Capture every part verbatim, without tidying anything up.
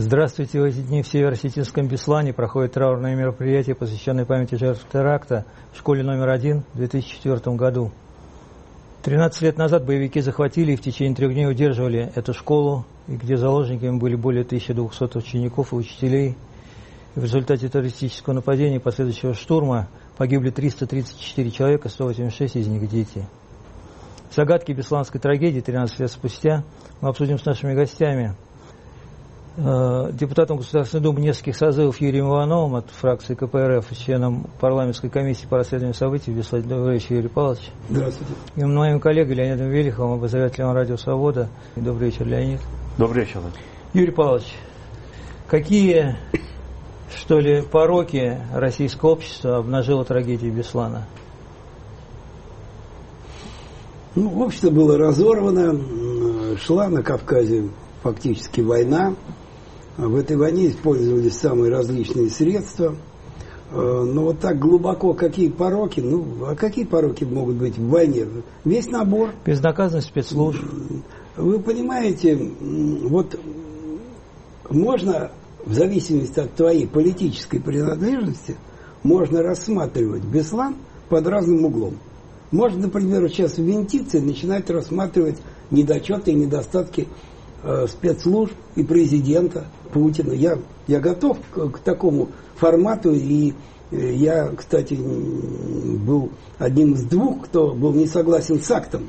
Здравствуйте. В эти дни в Северо-Осетинском Беслане проходит траурное мероприятие, посвященное памяти жертв теракта в школе номер один в две тысячи четвёртом году. тринадцать лет назад боевики захватили и в течение трех дней удерживали эту школу, где заложниками были более тысячи двухсот учеников и учителей. И в результате террористического нападения и последующего штурма погибли триста тридцать четыре человека, сто восемьдесят шесть из них дети. Загадки бесланской трагедии тринадцать лет спустя мы обсудим с нашими гостями. Депутатом Государственной Думы нескольких созывов Юрием Ивановым от фракции ка пэ эр эф, членом парламентской комиссии по расследованию событий в Беслане. Добрый вечер, Юрий Павлович. Здравствуйте. И моим коллегой Леонидом Велиховым, обозревателем радио «Свобода». Добрый вечер, Леонид. Добрый вечер. Юрий Павлович, какие, что ли, пороки российского общества обнажила трагедия Беслана? Ну, общество было разорвано, шла на Кавказе фактически война. В этой войне использовались самые различные средства. Но вот так глубоко какие пороки, ну, а какие пороки могут быть в войне? Весь набор. Безнаказанность спецслужб. Вы понимаете, вот можно, в зависимости от твоей политической принадлежности, можно рассматривать Беслан под разным углом. Можно, например, сейчас в Вентиции начинать рассматривать недочеты и недостатки э, спецслужб и президента Путина. Я, я готов к, к такому формату, и э, я, кстати, был одним из двух, кто был не согласен с актом.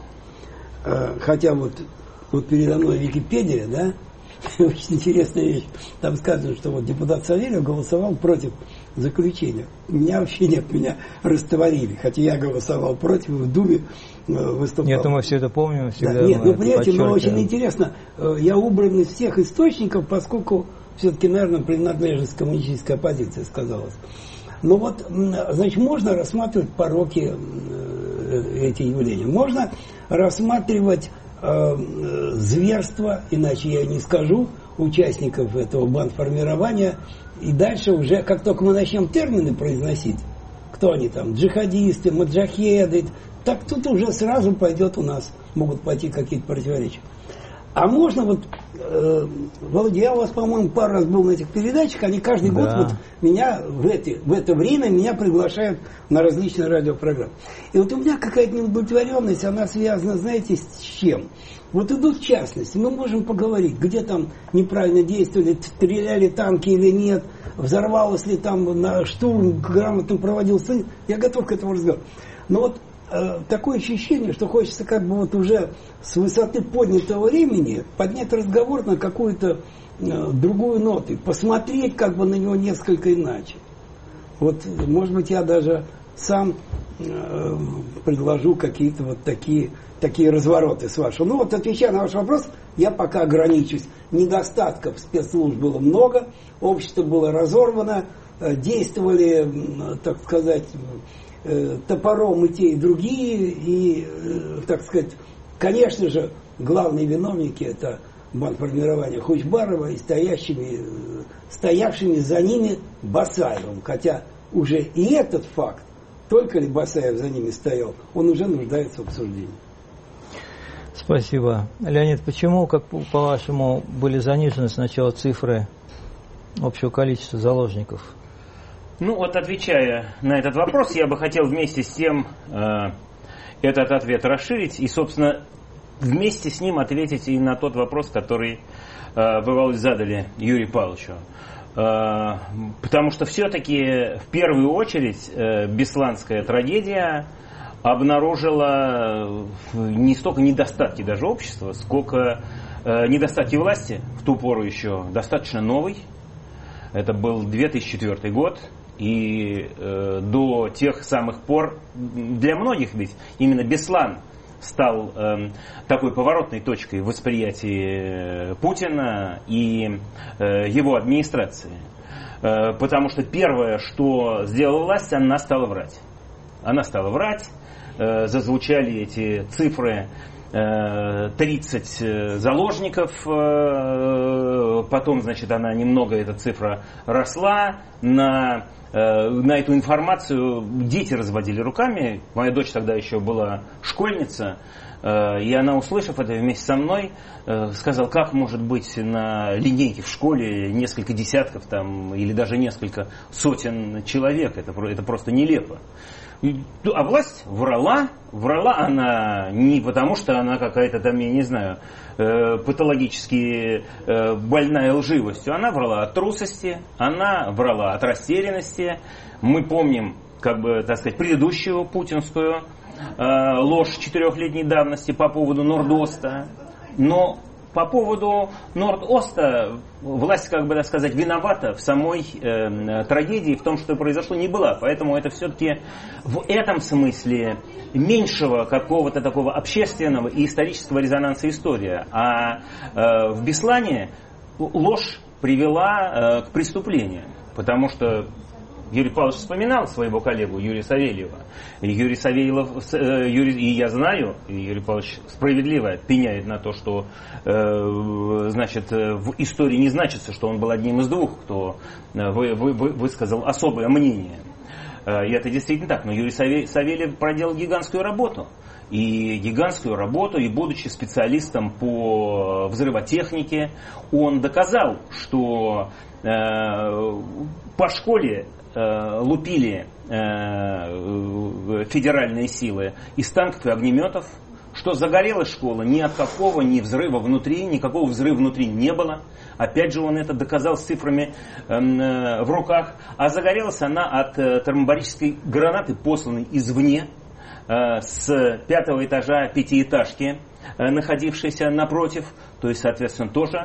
Э, хотя вот, вот передо мной Википедия, да, очень интересная вещь. Там сказано, что вот депутат Савельев голосовал против заключения. Меня вообще нет, меня растворили. Хотя я голосовал против, в Думе выступал. Нет, мы все это помним. Всегда да, нет, ну понимаете, но очень интересно. Я убран из всех источников, поскольку все-таки, наверное, принадлежность коммунистической оппозиции сказалась. Но вот, значит, можно рассматривать пороки эти явления. Можно рассматривать э, зверства, иначе я не скажу, участников этого бандформирования. И дальше уже, как только мы начнем термины произносить, кто они там, джихадисты, маджахеды, так тут уже сразу пойдет у нас, могут пойти какие-то противоречия. А можно вот, э, Володя, я у вас, по-моему, пару раз был на этих передачах, они каждый да. год вот меня в, эти, в это время меня приглашают на различные радиопрограммы. И вот у меня какая-то неудовлетворенность, она связана, знаете, с чем? Вот идут в частности, мы можем поговорить, где там неправильно действовали, стреляли танки или нет, взорвалось ли там на штурм, грамотно проводился. Я готов к этому разговаривать. Но вот э, такое ощущение, что хочется как бы вот уже с высоты поднятого времени поднять разговор на какую-то э, другую ноту, посмотреть как бы на него несколько иначе. Вот, может быть, я даже сам э, предложу какие-то вот такие... такие развороты с вашего. Ну вот, отвечая на ваш вопрос, я пока ограничусь. Недостатков спецслужб было много, общество было разорвано, действовали, так сказать, топором и те, и другие, и, так сказать, конечно же, главные виновники это бандформирование Хучбарова и стоящими, стоявшими за ними Басаевым. Хотя уже и этот факт, только ли Басаев за ними стоял, он уже нуждается в обсуждении. Спасибо. Леонид, почему, как по-вашему, были занижены сначала цифры общего количества заложников? Ну вот, отвечая на этот вопрос, я бы хотел вместе с тем э, этот ответ расширить и, собственно, вместе с ним ответить и на тот вопрос, который э, вы, Володя, задали Юрию Павловичу. Э, потому что все-таки в первую очередь э, бесланская трагедия обнаружила не столько недостатки даже общества, сколько э, недостатки власти, в ту пору еще достаточно новый. Это был две тысячи четвёртый год, и э, до тех самых пор для многих ведь именно Беслан стал э, такой поворотной точкой в восприятии Путина и э, его администрации. Э, потому что первое, что сделала власть, она стала врать. Она стала врать. э, зазвучали эти цифры э, тридцать заложников, э, потом, значит, она немного, эта цифра росла, на, э, на эту информацию дети разводили руками, моя дочь тогда еще была школьница, и она, услышав это вместе со мной, сказала, как может быть на линейке в школе несколько десятков там, или даже несколько сотен человек. Это, это просто нелепо. А власть врала. Врала она не потому, что она какая-то там, я не знаю, патологически больная лживостью. Она врала от трусости, она врала от растерянности. Мы помним, как бы, так сказать, предыдущую путинскую ложь четырехлетней давности по поводу Норд-Оста. Но по поводу Норд-Оста власть, как бы, так сказать, виновата в самой э, трагедии, в том, что произошло, не была. Поэтому это все-таки в этом смысле меньшего какого-то такого общественного и исторического резонанса история. А э, в Беслане ложь привела э, к преступлению. Потому что Юрий Павлович вспоминал своего коллегу Юрия Савельева. И Юрий Савельев, Юрий, и я знаю, и Юрий Павлович справедливо пеняет на то, что э, значит, в истории не значится, что он был одним из двух, кто вы, вы, вы, высказал особое мнение. И это действительно так. Но Юрий Савельев проделал гигантскую работу. И гигантскую работу, и будучи специалистом по взрывотехнике, он доказал, что э, по школе лупили э, федеральные силы из танков и огнеметов, что загорелась школа ни от какого ни взрыва внутри, никакого взрыва внутри не было. Опять же, он это доказал с цифрами э, в руках. А загорелась она от э, термобарической гранаты, посланной извне, э, с пятого этажа пятиэтажки, э, находившейся напротив. То есть, соответственно, тоже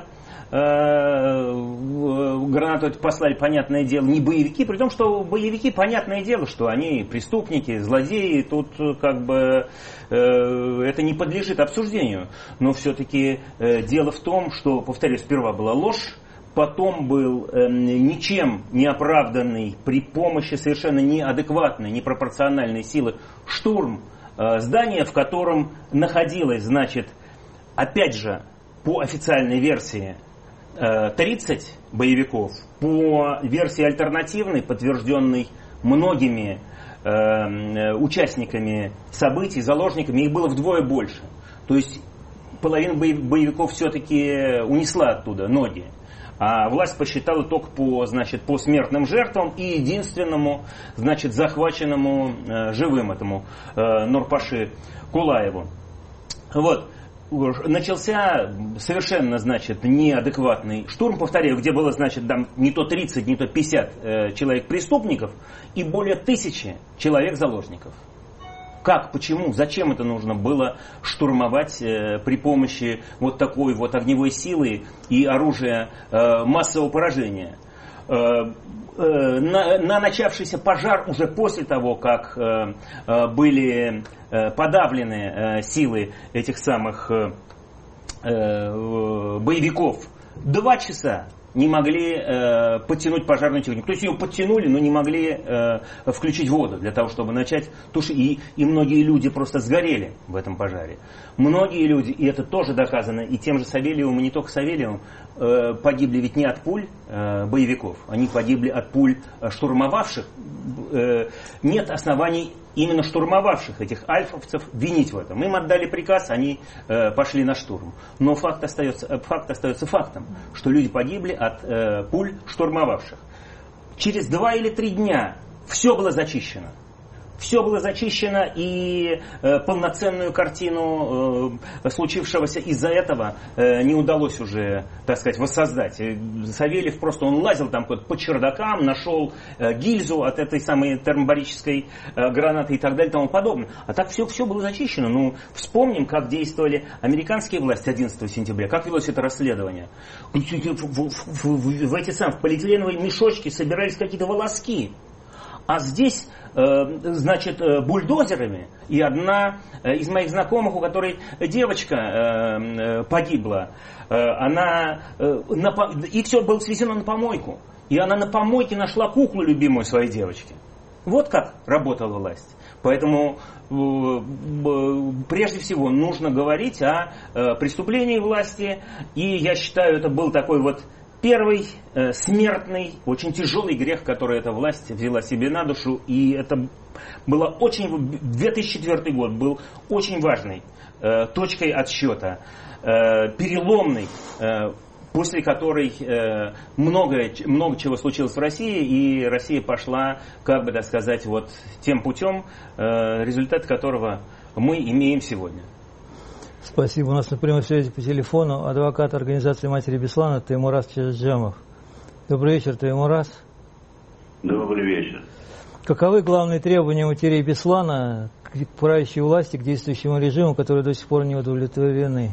гранату это послали, понятное дело, не боевики, при том, что боевики, понятное дело, что они преступники, злодеи, тут как бы э, это не подлежит обсуждению. Но все-таки э, дело в том, что, повторюсь, сперва была ложь, потом был э, ничем не оправданный при помощи совершенно неадекватной, непропорциональной силы штурм э, здания, в котором находилось, значит, опять же, по официальной версии, тридцать боевиков, по версии альтернативной, подтвержденной многими э, участниками событий, заложниками, их было вдвое больше. То есть половина боевиков все-таки унесла оттуда ноги. А власть посчитала только по, значит, по смертным жертвам и единственному, значит, захваченному э, живым этому э, Нурпаши Кулаеву. Вот. Начался совершенно, значит, неадекватный штурм, повторяю, где было, значит, там не то тридцать, не то пятьдесят э, человек преступников и более тысячи человек заложников. Как, почему, зачем это нужно было штурмовать э, при помощи вот такой вот огневой силы и оружия э, массового поражения? Э, На, на начавшийся пожар уже после того, как э, э, были э, подавлены э, силы этих самых э, э, боевиков, два часа не могли э, подтянуть пожарную технику. То есть ее подтянули, но не могли э, включить воду для того, чтобы начать тушить. И, и многие люди просто сгорели в этом пожаре. Многие люди, и это тоже доказано, и тем же Савельевым, и не только Савельевым, э, погибли ведь не от пуль э, боевиков, они погибли от пуль штурмовавших. Э, нет оснований именно штурмовавших этих альфовцев винить в этом. Им отдали приказ, они э, пошли на штурм. Но факт остается, факт остается фактом, что люди погибли от э, пуль штурмовавших. Через два или три дня все было зачищено. Все было зачищено, и э, полноценную картину э, случившегося из-за этого э, не удалось уже, так сказать, воссоздать. Савельев просто, он лазил там по чердакам, нашел э, гильзу от этой самой термобарической э, гранаты и так далее и тому подобное. А так все, все было зачищено. Ну, вспомним, как действовали американские власти одиннадцатого сентября, как велось это расследование. В, в, в, в эти самые в полиэтиленовые мешочки собирались какие-то волоски. А здесь, значит, бульдозерами, и одна из моих знакомых, у которой девочка погибла, она, и все было свезено на помойку. И она на помойке нашла куклу любимую своей девочки. Вот как работала власть. Поэтому прежде всего нужно говорить о преступлении власти. И я считаю, это был такой вот первый смертный, очень тяжелый грех, который эта власть взяла себе на душу. И это было очень... две тысячи четвёртый год был очень важной точкой отсчета, переломной, после которой э, много, много чего случилось в России, и Россия пошла, как бы так сказать, вот тем путем, э, результат которого мы имеем сегодня. Спасибо. У нас на прямой связи по телефону адвокат организации матери Беслана Таймураз Чаджамов. Добрый вечер, Таймураз. Добрый вечер. Каковы главные требования матерей Беслана к правящей власти, к действующему режиму, которые до сих пор не удовлетворены?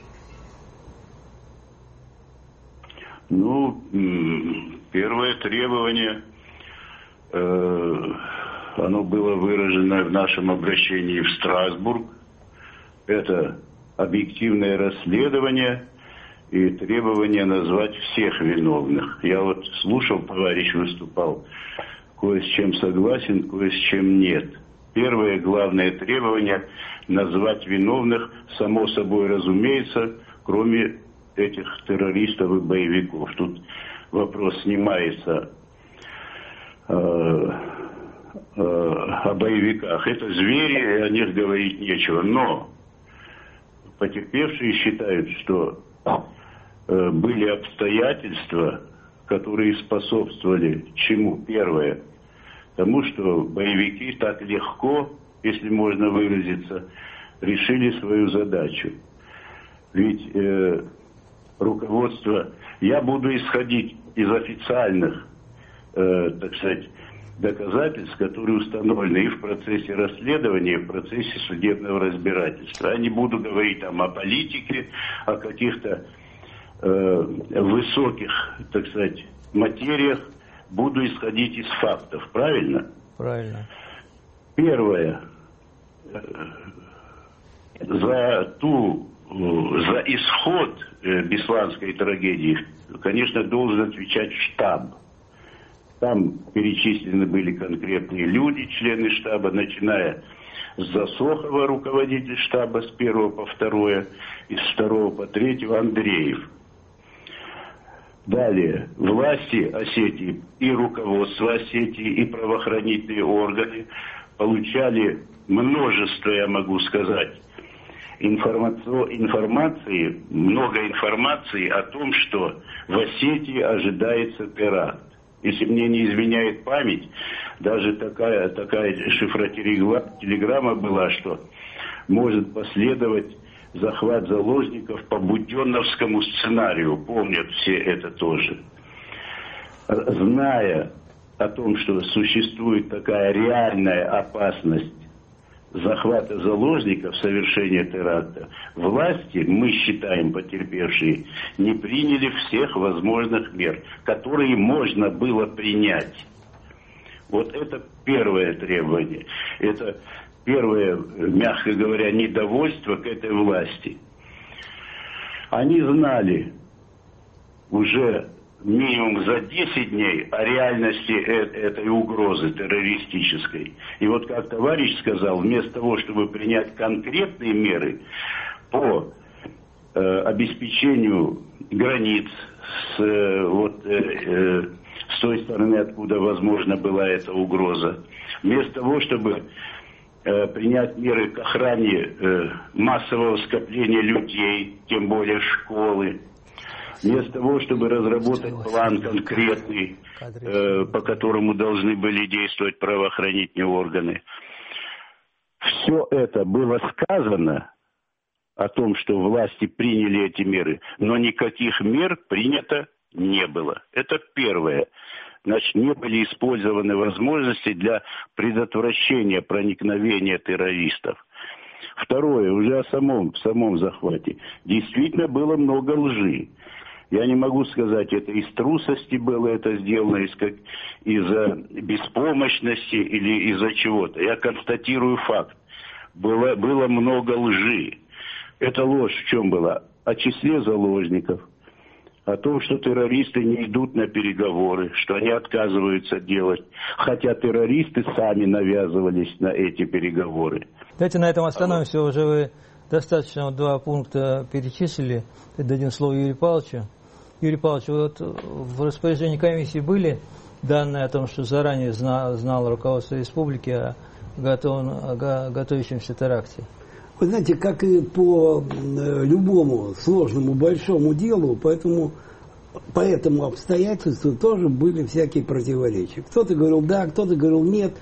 Ну, первое требование, э, оно было выражено в нашем обращении в Страсбург. Это объективное расследование и требование назвать всех виновных. Я вот слушал, товарищ выступал, кое с чем согласен, кое с чем нет. Первое главное требование – назвать виновных, само собой разумеется, кроме этих террористов и боевиков. Тут вопрос снимается э, э, о боевиках. Это звери, и о них говорить нечего. Но потерпевшие считают, что э, были обстоятельства, которые способствовали чему? Первое, тому, что боевики так легко, если можно выразиться, решили свою задачу. Ведь э, руководство, я буду исходить из официальных, э, так сказать, доказательств, которые установлены и в процессе расследования, и в процессе судебного разбирательства. Я не буду говорить там о политике, о каких-то э, высоких, так сказать, материях, буду исходить из фактов. Правильно? Правильно. Первое. За ту За исход бесланской трагедии, конечно, должен отвечать штаб. Там перечислены были конкретные люди, члены штаба, начиная с Засохова, руководитель штаба с первого по второе, и с второго по третьего Андреев. Далее, власти Осетии и руководство Осетии, и правоохранительные органы получали множество, я могу сказать, информации, много информации о том, что в Осетии ожидается теракт. Если мне не изменяет память, даже такая, такая шифротелеграмма была, что может последовать захват заложников по буденновскому сценарию. Помнят все это тоже. Зная о том, что существует такая реальная опасность захвата заложников, совершения теракта, власти, мы считаем, потерпевшие, не приняли всех возможных мер, которые можно было принять. Вот это первое требование. Это первое, мягко говоря, недовольство к этой власти. Они знали уже минимум за десять дней о реальности этой угрозы террористической. И вот как товарищ сказал, вместо того, чтобы принять конкретные меры по э, обеспечению границ с, э, вот, э, э, с той стороны, откуда, возможно, была эта угроза, вместо того, чтобы э, принять меры к охране э, массового скопления людей, тем более школы, вместо того, чтобы разработать план конкретный, э, по которому должны были действовать правоохранительные органы. Все это было сказано о том, что власти приняли эти меры, но никаких мер принято не было. Это первое. Значит, не были использованы возможности для предотвращения проникновения террористов. Второе, уже о самом, самом захвате. Действительно было много лжи. Я не могу сказать, это из трусости было это сделано, из как, из-за беспомощности или из-за чего-то. Я констатирую факт. Было, было много лжи. Эта ложь в чем была? О числе заложников, о том, что террористы не идут на переговоры, что они отказываются делать, хотя террористы сами навязывались на эти переговоры. Давайте на этом остановимся. Уже вы достаточно два пункта перечислили. Дадим слово Юрию Павловичу. Юрий Павлович, вот в распоряжении комиссии были данные о том, что заранее знало, знало руководство республики о, готов, о готовящемся теракте? Вы знаете, как и по любому сложному большому делу, поэтому по этому обстоятельству тоже были всякие противоречия. Кто-то говорил да, кто-то говорил нет.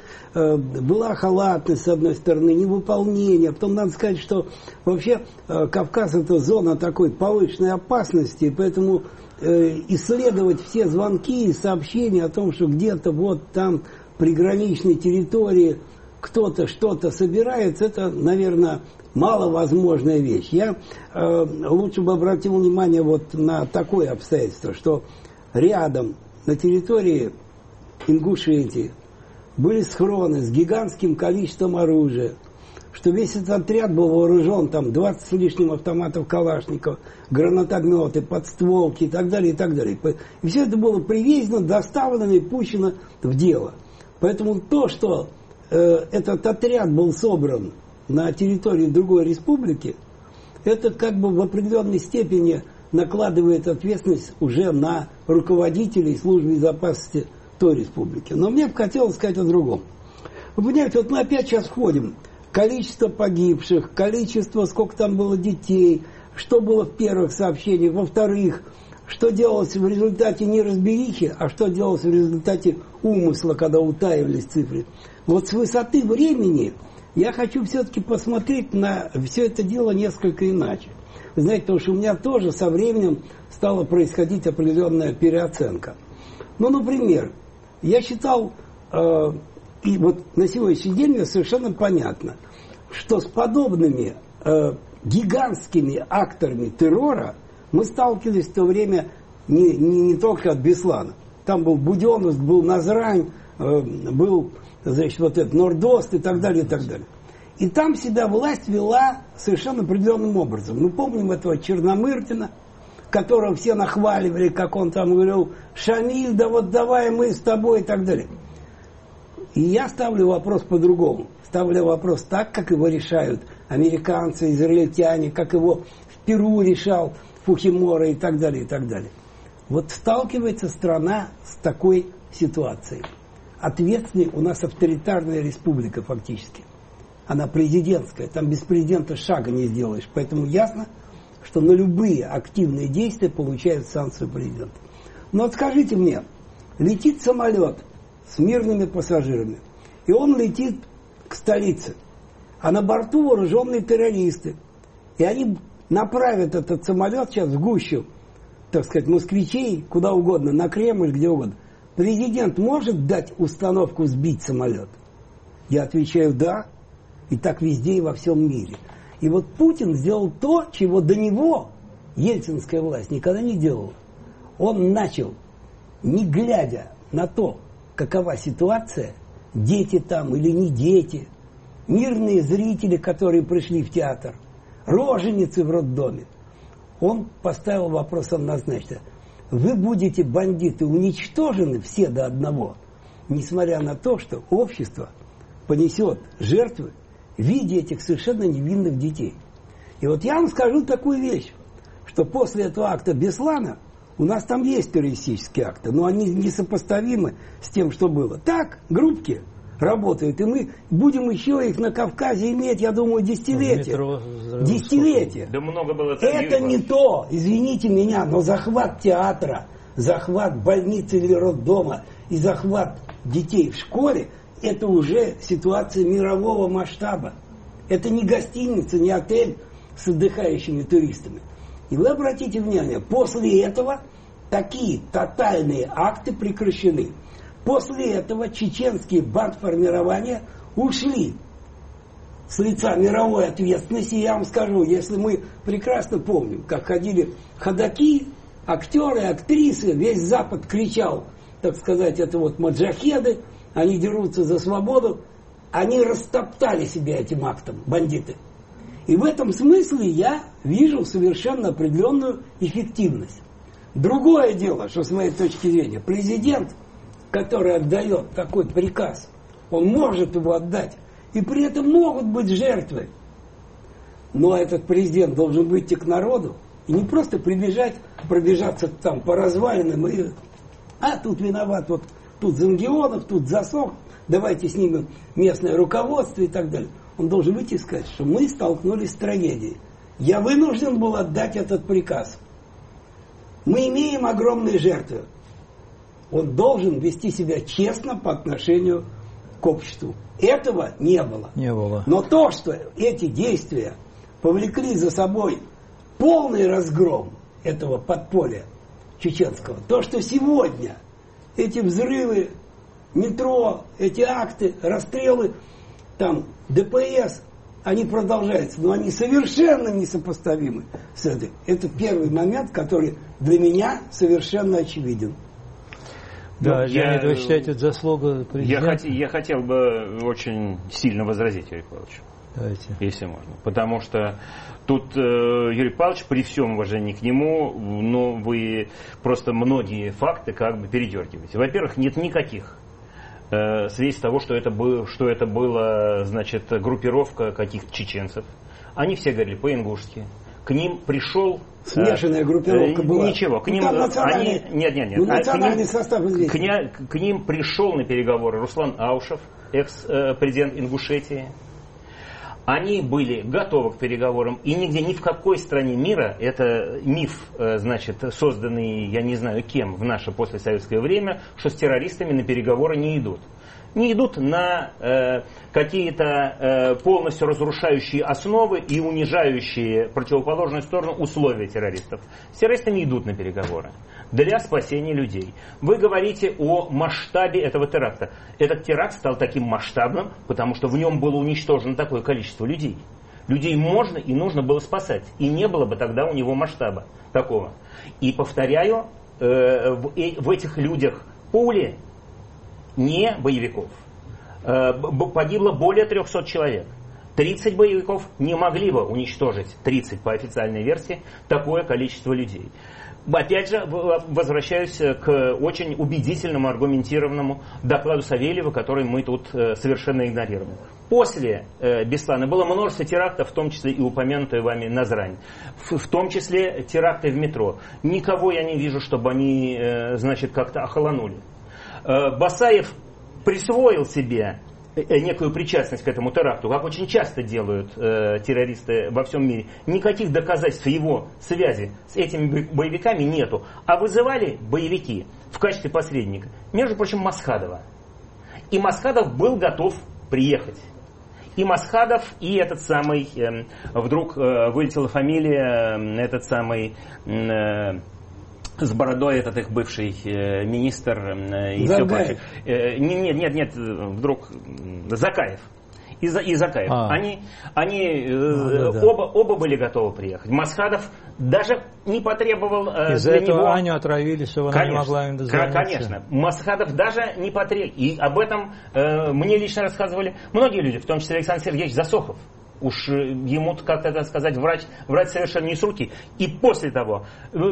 Была халатность, с одной стороны, невыполнение. Потом надо сказать, что вообще Кавказ — это зона такой повышенной опасности, поэтому исследовать все звонки и сообщения о том, что где-то вот там приграничной территории кто-то что-то собирает, это, наверное, маловозможная вещь. Я э, лучше бы обратил внимание вот на такое обстоятельство, что рядом на территории Ингушетии были схроны с гигантским количеством оружия, что весь этот отряд был вооружен, там двадцать с лишним автоматов Калашников, гранатометы, подстволки и так далее, и так далее. И все это было привезено, доставлено и пущено в дело. Поэтому то, что э, этот отряд был собран на территории другой республики, это как бы в определенной степени накладывает ответственность уже на руководителей службы безопасности той республики. Но мне бы хотелось сказать о другом. Вы понимаете, вот мы опять сейчас входим. Количество погибших, количество, сколько там было детей, что было в первых сообщениях, во-вторых, что делалось в результате неразберихи, а что делалось в результате умысла, когда утаивались цифры. Вот с высоты времени я хочу все-таки посмотреть на все это дело несколько иначе. Вы знаете, потому что у меня тоже со временем стала происходить определенная переоценка. Ну, например, я считал, э, и вот на сегодняшний день мне совершенно понятно, что с подобными э, гигантскими акторами террора мы сталкивались в то время не, не, не только от Беслана. Там был Буденновск, был Назрань, э, был, значит, вот этот Нордост и так далее, и так далее. И там себя власть вела совершенно определенным образом. Мы помним этого Черномырдина, которого все нахваливали, как он там говорил: «Шамиль, да вот давай мы с тобой» и так далее. И я ставлю вопрос по-другому. Ставлю вопрос так, как его решают американцы, израильтяне, как его в Перу решал Фухимора и так далее, и так далее. Вот сталкивается страна с такой ситуацией. Ответственной у нас авторитарная республика фактически. Она президентская, там без президента шага не сделаешь. Поэтому ясно, что на любые активные действия получают санкцию президента. Но вот скажите мне, летит самолет с мирными пассажирами, и он летит к столице, а на борту вооруженные террористы, и они направят этот самолет сейчас в гущу, так сказать, москвичей, куда угодно, на Кремль, где угодно. Президент может дать установку сбить самолет? Я отвечаю да, и так везде и во всем мире. И вот Путин сделал то, чего до него ельцинская власть никогда не делала. Он начал, не глядя на то, какова ситуация, дети там или не дети, мирные зрители, которые пришли в театр, роженицы в роддоме, он поставил вопрос однозначно: вы будете, бандиты, уничтожены все до одного, несмотря на то, что общество понесет жертвы в виде этих совершенно невинных детей. И вот я вам скажу такую вещь, что после этого акта Беслана у нас там есть террористические акты, но они несопоставимы с тем, что было. Так, группки работают, и мы будем еще их на Кавказе иметь, я думаю, десятилетия. Десятилетия. Да много было. Это не то, извините меня, но захват театра, захват больницы или роддома и захват детей в школе — это уже ситуация мирового масштаба. Это не гостиница, не отель с отдыхающими туристами. И вы обратите внимание, после этого такие тотальные акты прекращены. После этого чеченские бандформирования ушли с лица мировой ответственности. Я вам скажу, если мы прекрасно помним, как ходили ходаки, актеры, актрисы, весь Запад кричал, так сказать, это вот маджахеды, они дерутся за свободу, они растоптали себя этим актом, бандиты. И в этом смысле я вижу совершенно определенную эффективность. Другое дело, что с моей точки зрения, президент, который отдает такой приказ, он может его отдать, и при этом могут быть жертвы. Но этот президент должен выйти к народу и не просто прибежать, пробежаться там по развалинам и... А, тут виноват, вот тут Зангионов, тут Засох, давайте снимем местное руководство и так далее. Он должен выйти и сказать, что мы столкнулись с трагедией. Я вынужден был отдать этот приказ. Мы имеем огромные жертвы. Он должен вести себя честно по отношению к обществу. Этого не было. Не было. Но то, что эти действия повлекли за собой полный разгром этого подполья чеченского, то, что сегодня эти взрывы, метро, эти акты, расстрелы, там, ДПС, они продолжаются, но они совершенно несопоставимы с этим. Это первый момент, который для меня совершенно очевиден. Да, я, Леонид, вы считаете, это заслуга президента? Я, хот, я хотел бы очень сильно возразить Юрию Павловичу. Давайте. Если можно. Потому что тут э, Юрий Павлович, при всем уважении к нему, но вы просто многие факты как бы передергиваете. Во-первых, нет никаких э, свидетельств того, что это, был, что это была, значит, группировка каких-то чеченцев. Они все говорили по-ингушски. К ним пришел... Смешанная группировка э, была. Ничего, к ним... Ну, они, нет, нет, нет. Ну, национальный к ним, состав известен. К, к ним пришел на переговоры Руслан Аушев, экс-президент Ингушетии. Они были готовы к переговорам, и нигде, ни в какой стране мира, это миф, значит, созданный, я не знаю кем, в наше послесоветское время, что с террористами на переговоры не идут. Не идут на э, какие-то э, полностью разрушающие основы и унижающие противоположную сторону условия террористов. С террористами идут на переговоры для спасения людей. Вы говорите о масштабе этого теракта. Этот теракт стал таким масштабным, потому что в нем было уничтожено такое количество людей. Людей можно и нужно было спасать. И не было бы тогда у него масштаба такого. И повторяю, э, в, э, в этих людях пули не боевиков. Э, погибло более трехсот человек. тридцать боевиков не могли бы уничтожить, тридцать по официальной версии, такое количество людей. Опять же, возвращаюсь к очень убедительному, аргументированному докладу Савельева, который мы тут совершенно игнорируем. После Беслана было множество терактов, в том числе и упомянутые вами Назрань, в том числе теракты в метро. Никого я не вижу, чтобы они, значит, как-то охолонули. Басаев присвоил себе некую причастность к этому теракту, как очень часто делают э, террористы во всем мире. Никаких доказательств его связи с этими боевиками нету. А вызывали боевики в качестве посредника, между прочим, Масхадова. И Масхадов был готов приехать. И Масхадов, и этот самый, э, вдруг э, вылетела фамилия, э, этот самый... Э, с бородой, этот их бывший э, министр э, и все прочее. Э, нет, нет, нет, вдруг Закаев. И, и Закаев. А. Они, они э, а, да, да. Оба, оба были готовы приехать. Масхадов даже не потребовал э, из-за для этого него... Аню отравили, чтобы она не могла им дозвониться. Конечно. Масхадов даже не потребовал. И об этом э, мне лично рассказывали многие люди, в том числе Александр Сергеевич Засохов. Уж ему, как это сказать, врать, врать совершенно не с руки. И после того,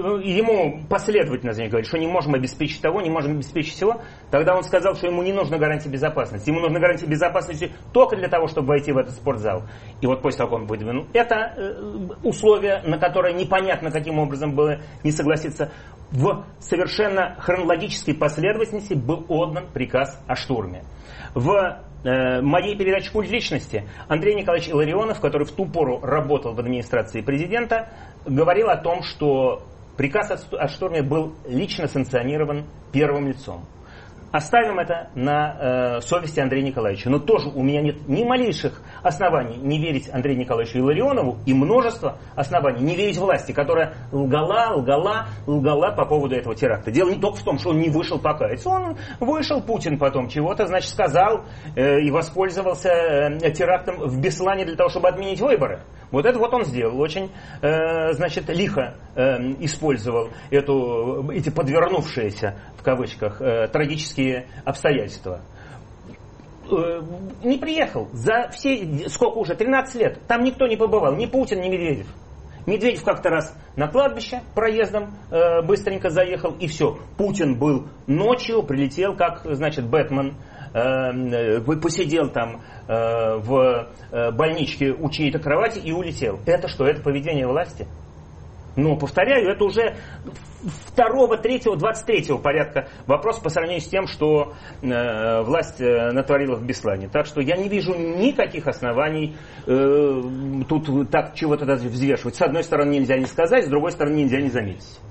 ему последовательно говорят, что не можем обеспечить того, не можем обеспечить всего. Тогда он сказал, что ему не нужна гарантия безопасности. Ему нужна гарантия безопасности только для того, чтобы войти в этот спортзал. И вот после того, как он выдвинул это условие, на которое непонятно каким образом было не согласиться, в совершенно хронологической последовательности был отдан приказ о штурме. В моей передаче «Культ личности» Андрей Николаевич Илларионов, который в ту пору работал в администрации президента, говорил о том, что приказ о штурме был лично санкционирован первым лицом. Оставим это на э, совести Андрея Николаевича. Но тоже у меня нет ни малейших оснований не верить Андрею Николаевичу Илларионову и множество оснований не верить власти, которая лгала, лгала, лгала по поводу этого теракта. Дело не только в том, что он не вышел покаяться. Он вышел, Путин потом чего-то, значит, сказал э, и воспользовался э, терактом в Беслане для того, чтобы отменить выборы. Вот это вот он сделал. Очень, э, значит, лихо э, использовал эту, эти подвернувшиеся, в кавычках, э, трагические обстоятельства. Э, не приехал. За все, сколько уже, тринадцать лет. Там никто не побывал. Ни Путин, ни Медведев. Медведев как-то раз на кладбище проездом э, быстренько заехал, и все. Путин был ночью, прилетел, как, значит, Бэтмен, э, посидел там э, в э, больничке у чьей-то кровати и улетел. Это что, это поведение власти? Но, повторяю, это уже второго, третьего, двадцать третьего порядка вопрос по сравнению с тем, что э, власть э, натворила в Беслане. Так что я не вижу никаких оснований э, тут так чего-то даже взвешивать. С одной стороны нельзя не сказать, с другой стороны нельзя не заметить.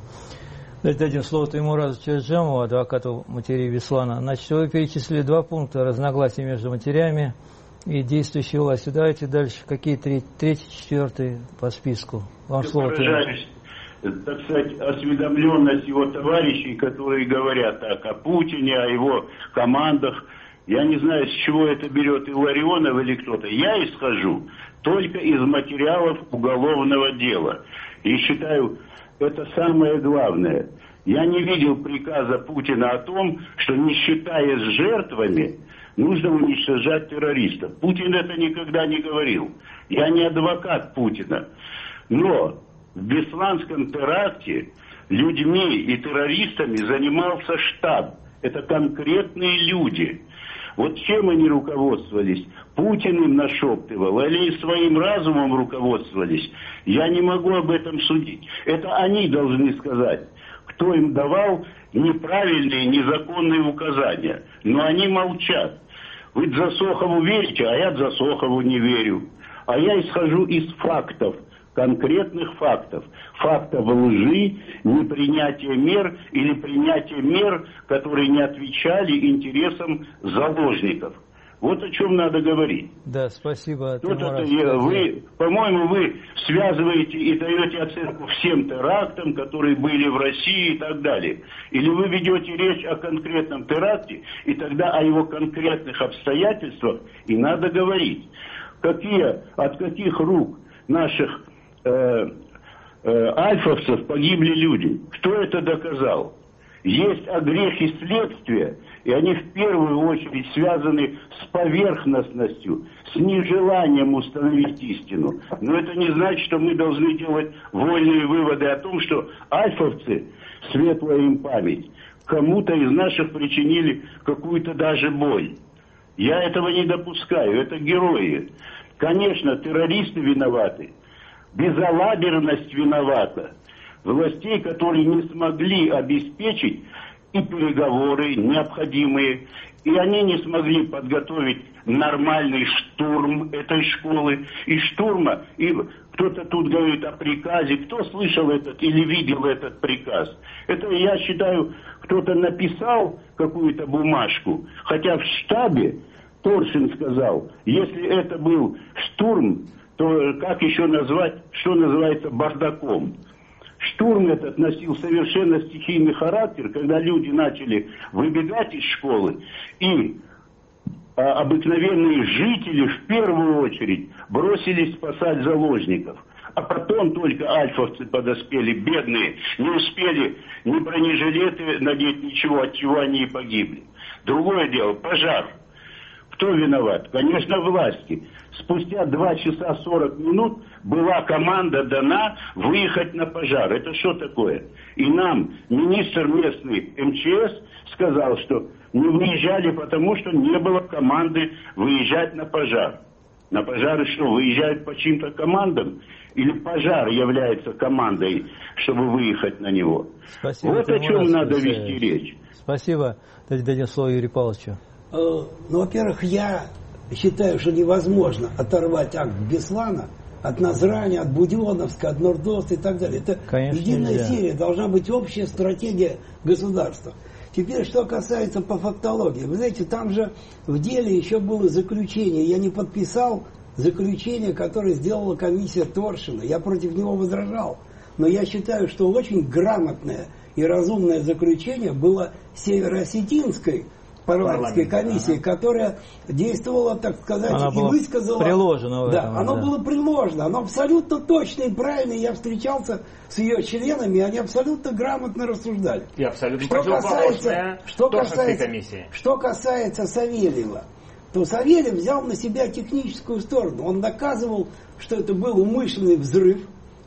Дадим слово Таймуразу Черджемову, адвокату матерей Беслана. Значит, вы перечислили два пункта разногласий между матерями и действующей властью. Давайте дальше. Какие три, третий, четвертый по списку? Вам Я слово. поражаюсь, так сказать, осведомленность его товарищей, которые говорят так о Путине, о его командах. Я не знаю, с чего это берет Илларионов или кто-то. Я исхожу только из материалов уголовного дела. И считаю, это самое главное. Я не видел приказа Путина о том, что, не считаясь с жертвами, нужно уничтожать террористов. Путин это никогда не говорил. Я не адвокат Путина. Но в Бесланском теракте людьми и террористами занимался штаб. Это конкретные люди. Вот чем они руководствовались? Путин им нашептывал, или своим разумом руководствовались? Я не могу об этом судить. Это они должны сказать, кто им давал неправильные, незаконные указания. Но они молчат. Вы Засохову верите, а я Засохову не верю. А я исхожу из фактов, конкретных фактов. Фактов лжи, непринятия мер или принятия мер, которые не отвечали интересам заложников. Вот о чем надо говорить. Да, спасибо. Вот это, вы, по-моему, вы связываете и даете оценку всем терактам, которые были в России и так далее. Или вы ведете речь о конкретном теракте, и тогда о его конкретных обстоятельствах и надо говорить. Какие, от каких рук наших э, э, альфовцев погибли люди? Кто это доказал? Есть огрехи следствия, и они в первую очередь связаны с поверхностностью, с нежеланием установить истину. Но это не значит, что мы должны делать вольные выводы о том, что альфовцы, светлая им память, кому-то из наших причинили какую-то даже боль. Я этого не допускаю, это герои. Конечно, террористы виноваты, безалаберность виновата. Властей, которые не смогли обеспечить и переговоры необходимые, и они не смогли подготовить нормальный штурм этой школы, и штурма, и кто-то тут говорит о приказе, кто слышал этот или видел этот приказ. Это, я считаю, кто-то написал какую-то бумажку, хотя в штабе Торшин сказал, если это был штурм, то как еще назвать, что называется бардаком? Штурм этот носил совершенно стихийный характер, когда люди начали выбегать из школы, и а, обыкновенные жители в первую очередь бросились спасать заложников. А потом только альфовцы подоспели, бедные, не успели ни бронежилеты надеть, ничего, от чего они и погибли. Другое дело, пожар. Кто виноват? Конечно, власти. Спустя два часа сорок минут была команда дана выехать на пожар. Это что такое? И нам министр местный эм че эс сказал, что не выезжали, потому что не было команды выезжать на пожар. На пожары что, выезжают по чьим-то командам? Или пожар является командой, чтобы выехать на него? Спасибо, вот о чем раз, надо Алексей. вести речь. Спасибо. Давайте дадим слово Юрию Павловичу. Ну, во-первых, я считаю, что невозможно оторвать акт Беслана от Назрани, от Буденновска, от Нордоста и так далее. Это Конечно, единая нельзя. серия, должна быть общая стратегия государства. Теперь, что касается по фактологии. Вы знаете, там же в деле еще было заключение. Я не подписал заключение, которое сделала комиссия Торшина. Я против него возражал. Но я считаю, что очень грамотное и разумное заключение было североосетинской парламентской комиссии, ага. которая действовала, так сказать, она и высказала... приложено в да, этом, оно да. было приложено. Оно абсолютно точно и правильно. Я встречался с ее членами, и они абсолютно грамотно рассуждали. И абсолютно что касается, что касается, комиссии. Что касается Савельева, то Савельев взял на себя техническую сторону. Он доказывал, что это был умышленный взрыв.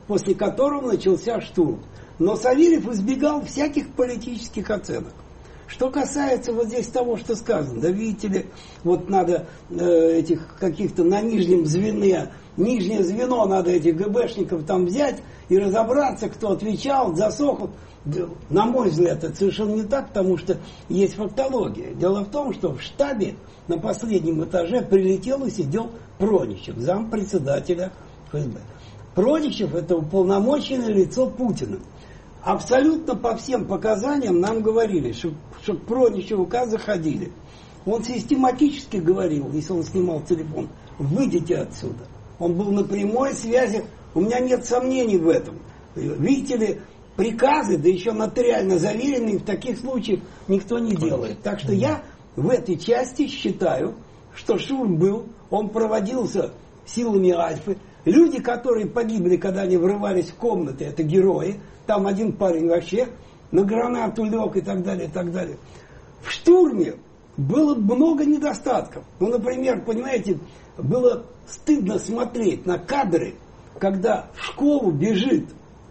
после которого начался штурм. Но Савельев избегал всяких политических оценок. Что касается вот здесь того, что сказано, да видите ли, вот надо э, этих каких-то на нижнем звене, нижнее звено надо этих ГБшников там взять и разобраться, кто отвечал, засох. На мой взгляд, это совершенно не так, потому что есть фактология. Дело в том, что в штабе на последнем этаже прилетел и сидел Проничев, зампредседателя ФСБ. Проничев — это уполномоченное лицо Путина. Абсолютно по всем показаниям нам говорили, что, что к Проничеву как заходили. Он систематически говорил, если он снимал телефон, выйдите отсюда. Он был на прямой связи, у меня нет сомнений в этом. Видите ли, приказы, да еще нотариально заверенные, в таких случаях никто не делает. Так что я в этой части считаю, что штурм был, он проводился силами Альфы. Люди, которые погибли, когда они врывались в комнаты, это герои. Там один парень вообще на гранату лег и так далее, и так далее. В штурме было много недостатков. Ну, например, понимаете, было стыдно смотреть на кадры, когда в школу бежит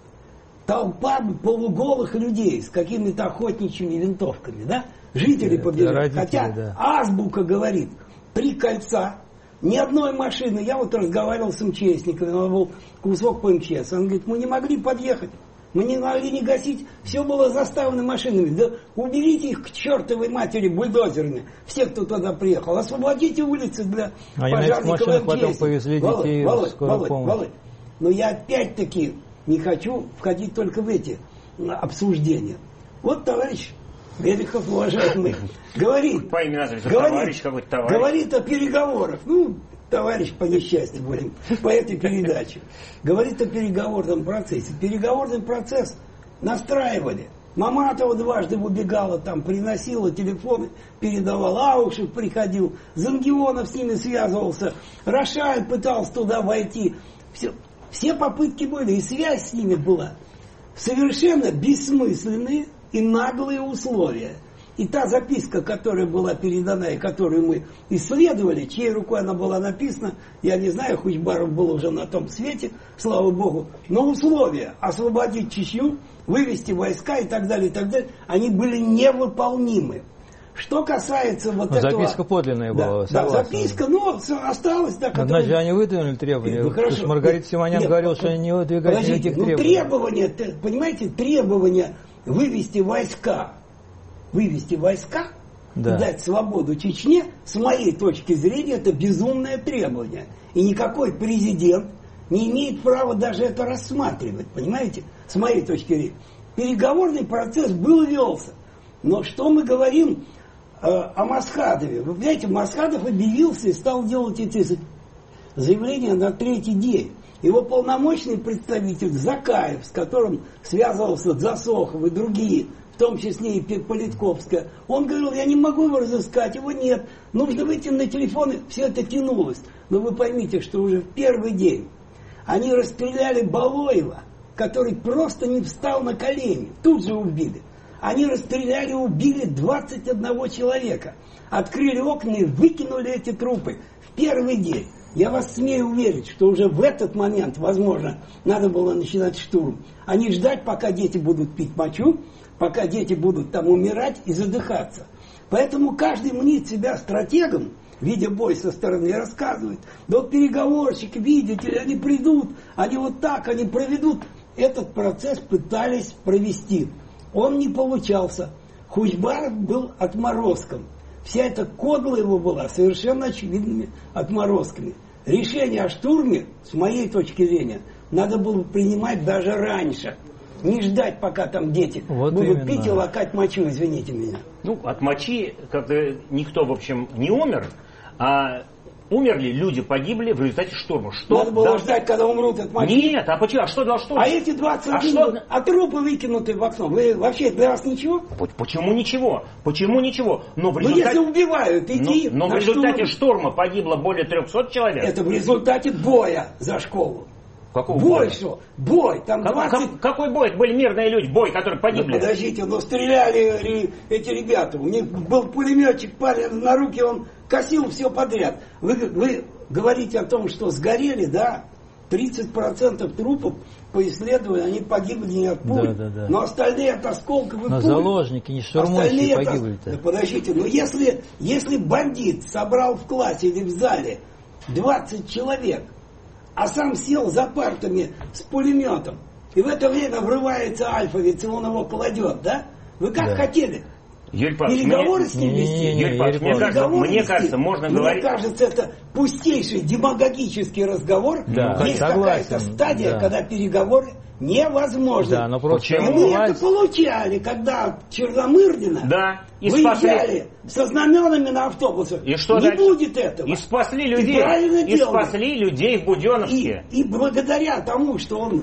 толпа полуголых людей с какими-то охотничьими винтовками, да? Жители побежали. Хотя да. Азбука говорит, три кольца, ни одной машины. Я вот разговаривал с МЧСниками, он был кусок по МЧС. Он говорит, мы не могли подъехать, мы не могли не гасить, все было заставлено машинами. Да уберите их к чертовой матери бульдозерами, все, кто туда приехал. Освободите улицы для а пожарников МЧС. Потом повезли детей Володь, в скорую Володь, помощь. Володь. Но я опять-таки не хочу входить только в эти обсуждения. Вот товарищ Белихов, уважаемый, говорит, по имени назвать, говорит, товарищ какой-то товарищ. Говорит о переговорах. Ну, товарищ по несчастью будем по этой передаче. Говорит о переговорном процессе. Переговорный процесс настраивали. Маматова дважды убегала, там приносила телефоны, передавала. Аушев приходил, Зангионов с ними связывался, Рошаль пытался туда войти. Все, все попытки были, и связь с ними была. Совершенно бессмысленные и наглые условия. И та записка, которая была передана, и которую мы исследовали, чьей рукой она была написана, я не знаю, Хучбаров был уже на том свете, слава богу, но условия освободить Чечню, вывести войска и так далее, и так далее, они были невыполнимы. Что касается вот но этого... Записка подлинная да, была, да, записка, ну, осталась, да, которая... Значит, они выдвинули требования. Ну, хорошо. Маргарита Симонян говорила, что они не выдвигают никаких ну, требований. требования, понимаете, требования вывести войска, вывести войска, да. Дать свободу Чечне, с моей точки зрения, это безумное требование. И никакой президент не имеет права даже это рассматривать, понимаете, с моей точки зрения. Переговорный процесс был и велся. Но что мы говорим э, о Масхадове? Вы знаете, Масхадов объявился и стал делать эти заявления на третий день. Его полномочный представитель Закаев, с которым связывался Засохов и другие, в том числе и Политковская, он говорил, я не могу его разыскать, его нет, нужно выйти на телефон, все это тянулось. Но вы поймите, что уже в первый день они расстреляли Балоева, который просто не встал на колени, тут же убили. Они расстреляли и убили двадцать одного человека, открыли окна и выкинули эти трупы в первый день. Я вас смею уверить, что уже в этот момент, возможно, надо было начинать штурм. А не ждать, пока дети будут пить мочу, пока дети будут там умирать и задыхаться. Поэтому каждый мнит себя стратегом, видя бой со стороны, рассказывает. Да вот переговорщики, видите ли, они придут, они вот так, они проведут. Этот процесс пытались провести. Он не получался. Хучбаров был отморозком. Вся эта кодла его была совершенно очевидными отморозками. Решение о штурме, с моей точки зрения, надо было принимать даже раньше. Не ждать, пока там дети вот будут именно пить и лакать мочу, извините меня. Ну, от мочи как-то никто, в общем, не умер, а умерли люди, погибли в результате штурма. Что? Надо было да. ждать, когда умрут от мочи. Нет, а почему? А что для штурма? А эти двадцать а, что? а трупы выкинуты в окно. Вы вообще для вас ничего? Почему ничего? Почему ничего? Но в результате... Ну, если убивают, иди. Но, но в результате штурм. штурма погибло более трехсот человек. Это в результате боя за школу. Какого бой боя? Что? Бой. Там как, двадцать... как, какой бой? Это были мирные люди, бой, которые погибли. Ну, подождите, ну стреляли эти ребята. У них был пулеметчик, парень на руки, он косил все подряд. Вы, вы говорите о том, что сгорели, да? тридцать процентов трупов по исследованию, они погибли не от пуль, да, да, да. но остальные от осколков и но пуль. Заложники, не штурмующие погибли-то. Да, подождите, но если, если бандит собрал в классе или в зале двадцать человек, а сам сел за партами с пулеметом, и в это время врывается Альфовец, и он его кладет, да? Вы как да. хотели? Юрий Павлович, переговоры мне... с ним вести? Не, не, не, Юрий Павлович, мне, кажется, мне кажется, можно мне говорить... Мне кажется, это пустейший демагогический разговор. Да, есть какая-то стадия, да. когда переговоры невозможны. Да, но просто мы власть... это получали, когда Черномырдина да, и выезжали со знаменами на автобусах. И что не дальше? Будет этого. И спасли людей. И, и спасли людей в Буденновске. И, и благодаря тому, что он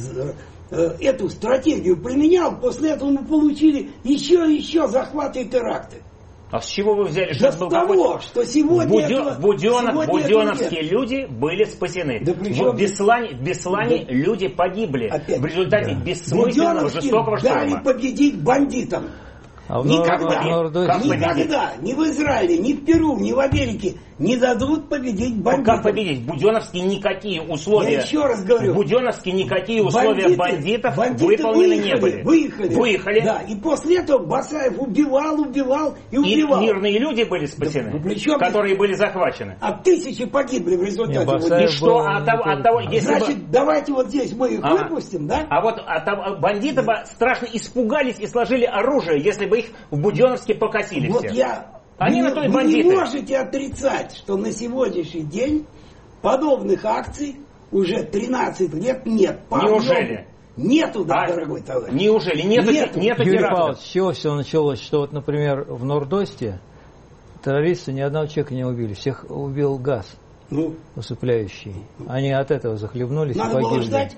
эту стратегию применял, после этого мы получили еще и еще захваты и теракты. А с чего вы взяли, что да с того, что сегодня Будё... этого, в Буденов... сегодня Буденовские люди были спасены. Да в Беслане, в Беслане да. люди погибли. Опять. В результате да. бессмысленного, жестокого шторма. Дали победить бандитам. А никогда, Нор- никогда, ни в Израиле, ни в Перу, ни в Америке не дадут победить бандитам. Как победить? В Буденновске никакие условия. Я еще раз говорю. В Буденновске никакие условия бандиты, бандитов выполнены выехали, не были. Выехали. Выехали. Да, и после этого Басаев убивал, убивал и убивал. И мирные люди были спасены, да, причем, которые были захвачены. А тысячи погибли в результате. Вот. И что от того, от того если Значит, бы... давайте вот здесь мы их ага. выпустим, да? А вот от того, бандиты бы страшно испугались и сложили оружие, если бы их в Буденновске покосили вот все. Я... Они вы, на то и вы бандиты. не можете отрицать, что на сегодняшний день подобных акций уже тринадцать лет нет. Неужели? Нету, да, а, дорогой товарищ. Неужели? Нету, нету, нету Юрий терактов. Павлович, с чего все началось? Что вот, например, в Нордосте террористы ни одного человека не убили. Всех убил газ ну, усыпляющий. Они от этого захлебнулись надо и погибли. Было ждать?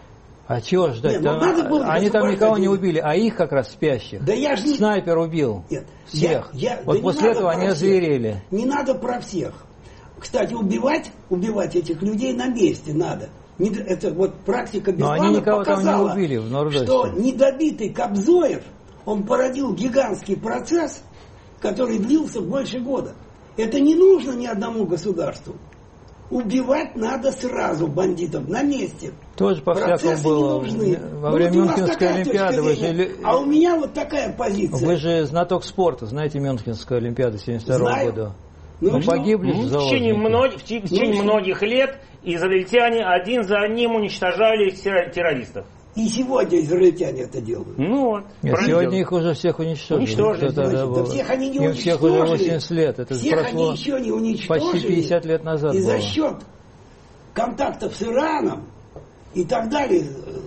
А чего ждать? Нет, ну, надо было они там никого не убили, а их как раз спящих. Да я ж не... Снайпер убил Нет, всех. Я, я... Вот да после этого они озверели. Не надо про всех. Кстати, убивать, убивать этих людей на месте надо. Это вот практика Беслана показала, там не убили, в что недобитый Кобзоев, он породил гигантский процесс, который длился больше года. Это не нужно ни одному государству. Убивать надо сразу бандитов на месте. Тоже по-всякому было. Во время вот Мюнхенской Олимпиады. Вы же... А у меня вот такая позиция. Вы же знаток спорта, знаете Мюнхенскую Олимпиаду семьдесят второго года. Ну, ну погибли ну, же в течение, мног... в течение ну, многих лет израильтяне один за одним уничтожали террористов. И сегодня израильтяне это делают. Ну вот. Нет, сегодня их уже всех уничтожили. Уничтожили. Значит, да всех они не Им уничтожили. всех уже восемьдесят лет. Это всех прошло они еще не уничтожили. Почти пятьдесят лет назад И было. за счет контактов с Ираном и так далее,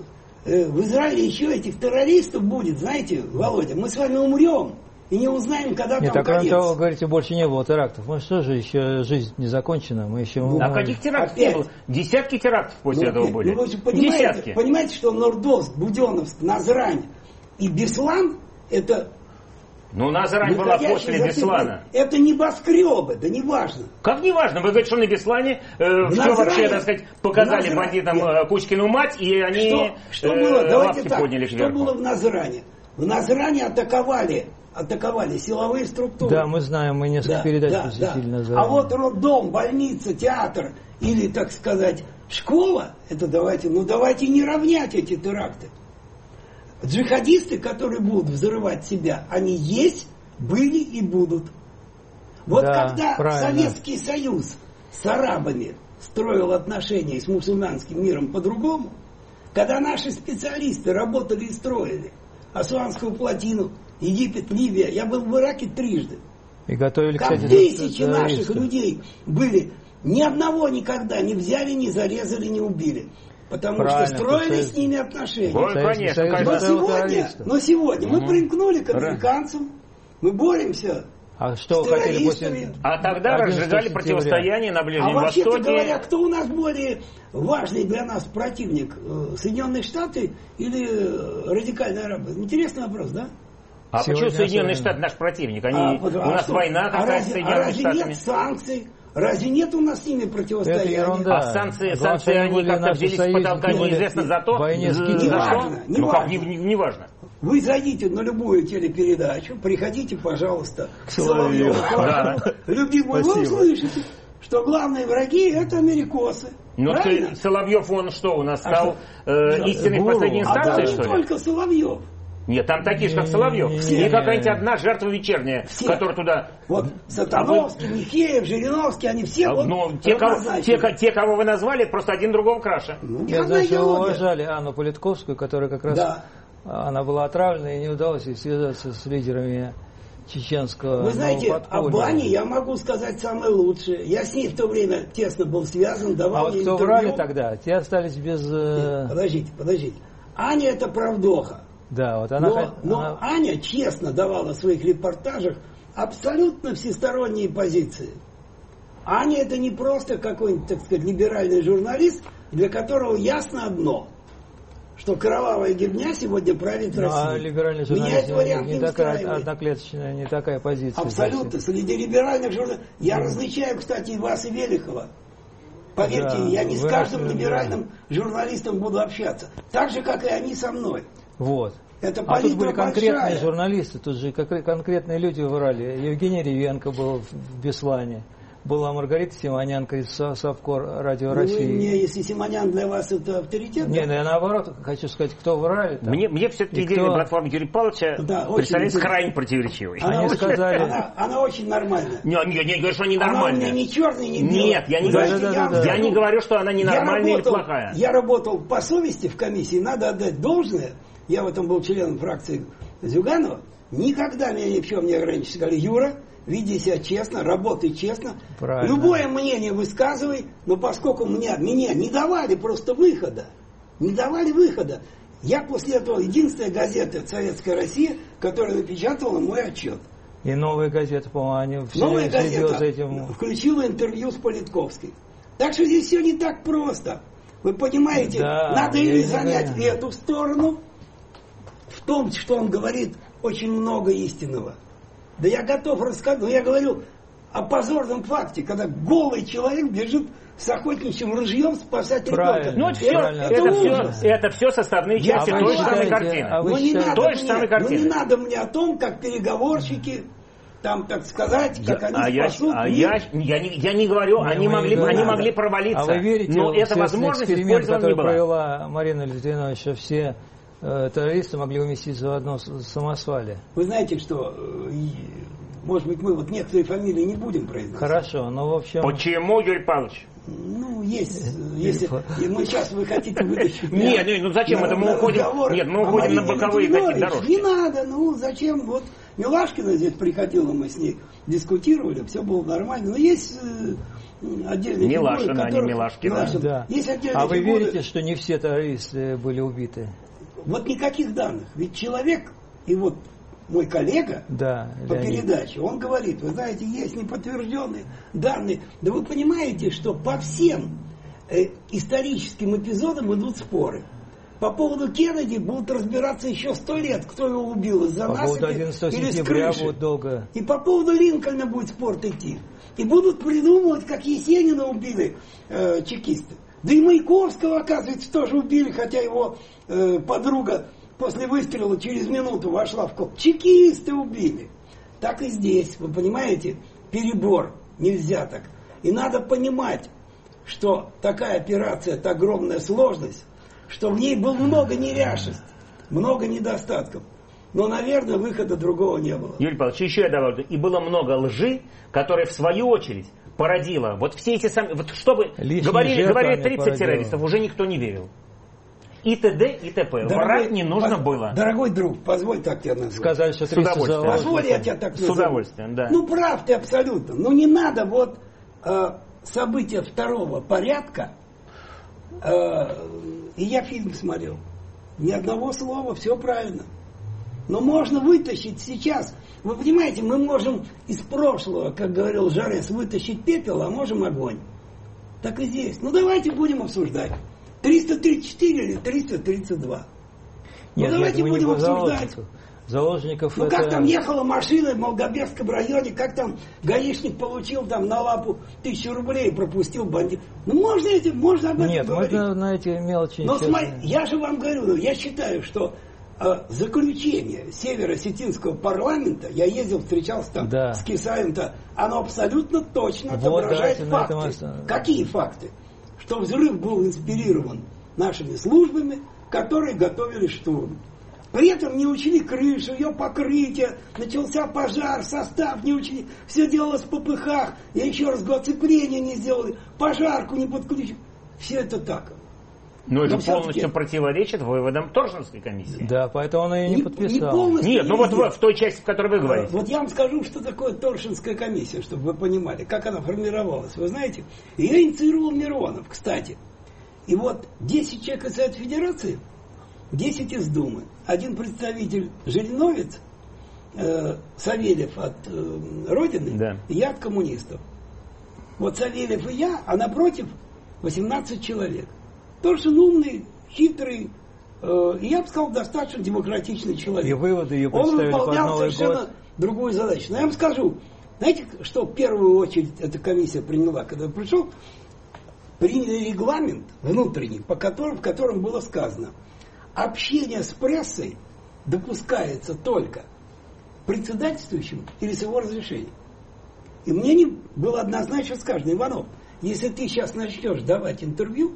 в Израиле еще этих террористов будет, знаете, Володя, мы с вами умрем. И не узнаем, когда Нет, там так конец. Нет, того, говорите, больше не было терактов. Мы что же, еще жизнь не закончена. Мы еще... Ну, а каких терактов не было? Десятки терактов после ну, этого были. Ну, вы понимаете, Десятки. Понимаете, что Нордост, Буденновск, Назрань и Беслан это... Ну, Назрань была после Беслана. Это небоскребы, да не важно. Как не важно? Вы говорите, что на Беслане э, все вообще, так сказать, показали бандитам э, Кучкину мать, и они что, что э, было? Давайте лапки так, подняли что кверху. было в Назране? В Назране атаковали атаковали силовые структуры. Да, мы знаем, мы несколько да, передач да, посвятили да. назад. А вот роддом, больница, театр или, так сказать, школа, это давайте, ну давайте не равнять эти теракты. Джихадисты, которые будут взрывать себя, они есть, были и будут. Вот да, когда правильно. Советский Союз с арабами строил отношения с мусульманским миром по-другому, когда наши специалисты работали и строили Асуанскую плотину, Египет, Ливия. Я был в Ираке трижды. И готовили, там кстати, тысячи наших людей были. Ни одного никогда не взяли, не зарезали, не убили. Потому Правильно, что строили с ними отношения. Ой, конечно, но, сегодня, но сегодня угу. мы примкнули к американцам. Мы боремся. А что вы хотели после... А тогда разжигали противостояние на Ближнем а Востоке. А вообще-то говоря, кто у нас более важный для нас противник? Соединенные Штаты или радикальные арабы? Интересный вопрос, да? А Сегодня почему Соединенные Штаты наш противник? Они, а, у а нас что? война какая-то а с Соединенными а разве Штатами. Нет санкций? Разве нет у нас с ними противостояния? Это ерунда. А санкции, санкции они как-то взялись с потолка, неизвестно за то. Войне с не важно, не ну, важно. Как, не, не, не важно. Вы зайдите на любую телепередачу, приходите, пожалуйста, к Соловьеву. Соловьеву. Любимый, вы услышите, что главные враги это америкосы. Ну, ты, Соловьев, он что, у нас стал а э, истинной в последней инстанции, а что ли? только Соловьев. Нет, там такие же, как Соловьев. Не какая-нибудь одна жертва вечерняя, все. Которая туда... Вот Сатановский, а вы... Михеев, Жириновский, они все а, вот ну, те, кого, те, те, кого вы назвали, просто один другого краше. Ну, я знаю, что вы уважали Анну Политковскую, которая как раз... Да. Она была отравлена, и не удалось ей связаться с лидерами чеченского. Вы знаете, о Бане я могу сказать самое лучшее. Я с ней в то время тесно был связан, давал а ей вот кто интервью. врали тогда, те остались без... Нет, подождите, подождите. Аня это правдоха. Да, вот она... Но, но она... Аня честно давала в своих репортажах абсолютно всесторонние позиции. Аня это не просто какой-нибудь, так сказать, либеральный журналист, для которого ясно одно, что кровавая гибня сегодня правит Россией. А либеральный журналист не, не такая одноклеточная, не такая позиция. Абсолютно. Среди либеральных журналистов... Я да. различаю, кстати, и вас, и Велихова. Поверьте, да, я не с каждым либеральным да. журналистом буду общаться. Так же, как и они со мной. Вот. Это а тут были большая. конкретные журналисты, тут же конкретные люди врали. Евгений Ревенко был в Беслане. Была Маргарита Симонянка из Совкор Радио ну, России. Мне, если Симонян для вас это авторитет? Не, ну я наоборот хочу сказать, кто врали. Там. Мне, мне все-таки идея кто... платформы Юрия Павловича да, представляется крайне противоречивой. Она, Они очень, сказали... она, она очень нормальная. Не, не, я не говорю, что она ненормальная. Она у меня ни черная, ни белая. Нет, я не, да, говорю, да, да, да, я да. не говорю, что она ненормальная или плохая. Я работал по совести в комиссии, надо отдать должное. Я в этом был членом фракции Зюганова. Никогда меня ни в чем не ограничили. Сказали, Юра, веди себя честно, работай честно. Правильно. Любое мнение высказывай, но поскольку меня, меня не давали просто выхода, не давали выхода, я после этого единственная газета «Советская Россия», которая напечатала мой отчет. И новая газета, по-моему, они все новая газета за этим... включила интервью с Политковской. Так что здесь все не так просто. Вы понимаете, да, надо или занять эту сторону. В том, что он говорит, очень много истинного. Да я готов рассказать, но я говорю о позорном факте, когда голый человек бежит с охотничьим ружьем спасать ребенка. Ну это все, это, это, все, это все составные части а той же самой картины. А ну, не надо той мне, же самой картины. Ну не надо мне о том, как переговорщики, там, так сказать, как я, они а спасут. Я, а я, я, не, я не говорю, не, они, могли, не они могли провалиться. А вы верите, но эта возможность использована не была. Провела Марина Литвиновна, что все э, террористы могли уместиться в одном самосвале. Вы знаете, что... Может быть, мы вот некоторые фамилии не будем произносить. Хорошо, но в общем... Почему, Юрий Павлович? Ну, есть, если мы сейчас вы хотите вытащить... Нет, ну зачем это мы уходим? Нет, мы уходим на боковые какие-то дорожки. Не надо, ну зачем? Вот Милашкина здесь приходила, мы с ней дискутировали, все было нормально. Но есть отдельные Милашина, фигуры, а не Милашкина. Да. Есть а вы фигуры... верите, что не все террористы были убиты? Вот никаких данных. Ведь человек, и вот мой коллега да, по Леонид. передаче, он говорит, вы знаете, есть неподтвержденные данные. Да вы понимаете, что по всем э, историческим эпизодам идут споры. По поводу Кеннеди будут разбираться еще сто лет, кто его убил, из-за насыпи или с крыши. Будет долго. И по поводу Линкольна будет спор идти. И будут придумывать, как Есенина убили э, чекисты. Да и Маяковского, оказывается, тоже убили, хотя его э, подруга после выстрела через минуту вошла в комнату. Чекисты убили. Так и здесь, вы понимаете, перебор. Нельзя так. И надо понимать, что такая операция, это огромная сложность, что в ней было много неряшеств, много недостатков. Но, наверное, выхода другого не было. Юрий Павлович, еще я добавлю. И было много лжи, которая в свою очередь породила. Вот все эти самые... Вот чтобы говорили, говорили тридцать террористов, уже никто не верил. И т.д. и т.п. Врать не нужно поз... было. Дорогой друг, позволь так тебя назвать. Сказали, что тридцать заложников. Позволь я тебя так назову. С удовольствием, да. Ну, прав ты абсолютно. Но не надо вот э, события второго порядка. Э, и я фильм смотрел. Ни одного слова, все правильно. Но можно вытащить сейчас. Вы понимаете, мы можем из прошлого, как говорил Жарес, вытащить пепел, а можем огонь. Так и здесь. Ну, давайте будем обсуждать. триста тридцать четыре или триста тридцать два. Нет, ну, давайте будем обсуждать. Заложников ну, это... как там ехала машина в Молгобекском районе, как там гаишник получил там на лапу тысячу рублей и пропустил бандит. Ну, можно этим, можно об этом Нет, говорить. Нет, можно на эти мелочи... Но смотри, я же вам говорю, я считаю, что э, заключение Северо-Осетинского парламента, я ездил, встречался там да. с Кисаем-то, оно абсолютно точно вот, отображает факты. Этом... Какие факты? что взрыв был инспирирован нашими службами, которые готовили штурм. При этом не учли крышу, ее покрытие, начался пожар, состав не учли, все делалось в попыхах, я еще раз говорю, оцепление не сделали, пожарку не подключили. Все это так. Но это полностью противоречит выводам Торшинской комиссии. Да, поэтому он ее не, не подписал. Не Нет, ну вот в, в той части, в которой вы говорите. Вот я вам скажу, что такое Торшинская комиссия, чтобы вы понимали, как она формировалась. Вы знаете, ее инициировал Миронов, кстати. И вот десять человек из Совета Федерации, десять из Думы, один представитель Жириновец, э, Савельев от э, Родины, да. И я от коммунистов. Вот Савельев и я, а напротив восемнадцать человек. Торшин умный, хитрый, э, и я бы сказал, достаточно демократичный человек. И выводы ее Он представили под выполнял Новый совершенно год. другую задачу. Но я вам скажу, знаете, что в первую очередь эта комиссия приняла, когда я пришел? Приняли регламент внутренний, по которому, в котором было сказано, общение с прессой допускается только председательствующим или с его разрешением. И мне не было однозначно сказано: Иванов, если ты сейчас начнешь давать интервью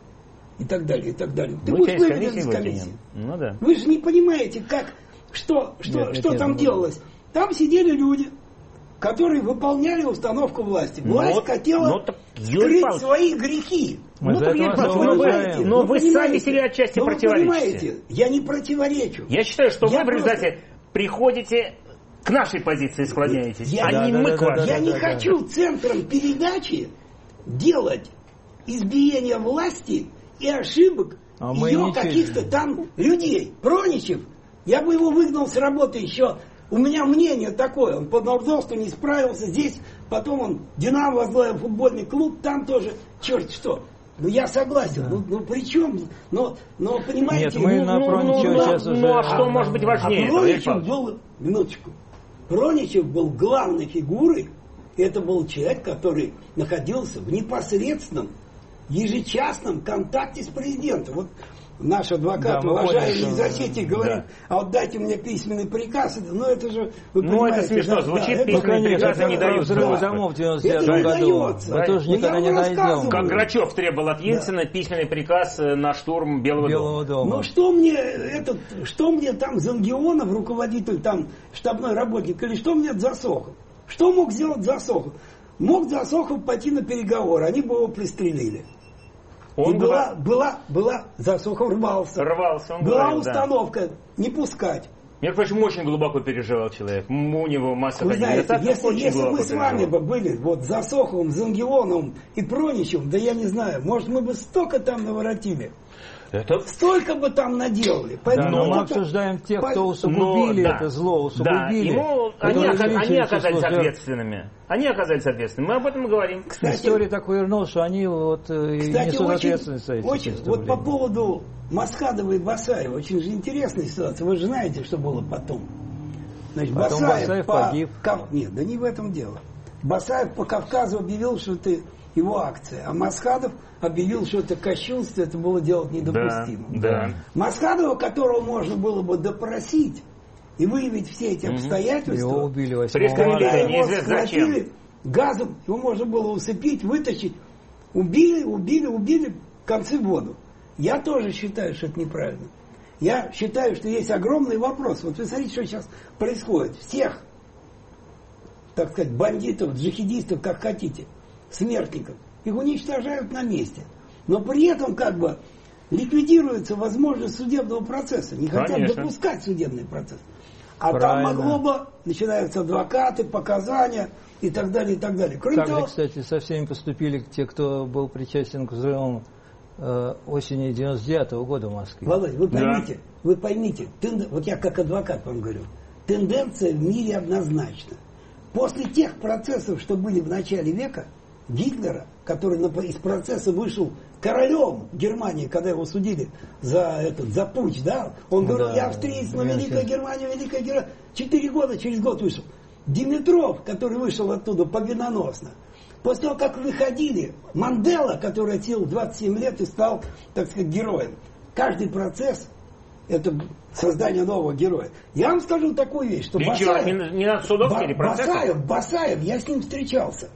и так далее, и так далее, ты Вы будешь выведен комиссии из комиссии. Ну, да. Вы же не понимаете, как, что, что, нет, что нет, там нет, делалось. Там сидели люди, которые выполняли установку власти. Власть но, хотела но, скрыть Павлович, свои грехи. Мы ну, за Юрий Павлович, вы, понимаете, но вы, вы понимаете, сами себе отчасти но противоречите. Вы понимаете, я не противоречу. Я считаю, что я вы в результате просто... приходите к нашей позиции, склоняетесь, я, а да, не да, мы да, к вашей. да, я да, не да, хочу да. центром передачи делать избиение власти и ошибок а ее каких-то там людей. Проничев, я бы его выгнал с работы еще. У меня мнение такое, он по Нордосту не справился, здесь потом он Динамо возглавил футбольный клуб, там тоже черт что. Ну я согласен, да. ну, ну при чем? Но, но понимаете, Нет, мы ну, на ну, Проничева ну, сейчас ну, уже... Ну а что может быть важнее? А Проничев был, минуточку, Проничев был главной фигурой, и это был человек, который находился в непосредственном, ежечасном контакте с президентом. Вот наш адвокат, да, уважаемый из что... Осетии, говорит, да. а вот дайте мне письменный приказ. Ну это же, вы ну это смешно, да, звучит, да, письменные это, приказы не дают. Взрывы домов в девяносто девятом году. Мы тоже ну, никогда не найдем. Как Грачев требовал от Ельцина да. письменный приказ на штурм Белого, Белого дома. дома. Ну что мне этот, что мне там Зангионов, руководитель там, штабной работник, или что мне Засохов? Что мог сделать Засохов? Мог Засохов пойти на переговоры, они бы его пристрелили. Он и была, была, была, Засохов рвался. Рвался, он была говорил, установка да. не пускать. Между прочим, очень глубоко переживал человек. У него масса Вы знаете, так, если, если мы переживал. с вами бы были вот Засоховым, Зангионовым и Проничевым, да я не знаю, может мы бы столько там наворотили. Это... Столько бы там наделали. Да, но мы обсуждаем тех, кто усугубили но, это да, зло, усугубили. Да, ему, они, они оказались ответственными. Они оказались ответственными. Мы об этом и говорим. Кстати, история так вернула, что они вот кстати, несут очень, ответственность за эти очень, вот по поводу Масхадова и Басаева, очень же интересная ситуация. Вы же знаете, что было потом. Значит, потом Басаев, Басаев по... погиб. Нет, да не в этом дело. Басаев по Кавказу объявил, что это его акция, а Масхадов объявил, что это кощунство, это было делать недопустимо. Да, да. Масхадова, которого можно было бы допросить и выявить все эти обстоятельства, его убили восьмого когда марта. его схватили газом, его можно было усыпить, вытащить, убили, убили, убили, концы в воду. Я тоже считаю, что это неправильно. Я считаю, что есть огромный вопрос. Вот вы смотрите, что сейчас происходит. Всех, так сказать, бандитов, джихадистов, как хотите, смертников, их уничтожают на месте. Но при этом как бы ликвидируется возможность судебного процесса. Не хотят Конечно. допускать судебный процесс. А Правильно. там могло бы, начинаются адвокаты, показания и так далее, и так далее. Кроме так того, же, кстати, со всеми поступили те, кто был причастен к взрывам э, осени девяносто девятого года в Москве. Володь, вы поймите, да. вы поймите, тен... вот я как адвокат вам говорю, тенденция в мире однозначна. После тех процессов, что были в начале века, Гитлера, который из процесса вышел королем Германии, когда его судили за этот, за путч, да, он говорил, да, я австриец, но Великая Германия, Великая Германия, четыре года, через год вышел. Димитров, который вышел оттуда победоносно, после того, как выходили, Мандела, который отсидел двадцать семь лет и стал, так сказать, героем. Каждый процесс это создание нового героя. Я вам скажу такую вещь, что Басаев, не, не над судом или процессом? Басаев, Басаев, я с ним встречался.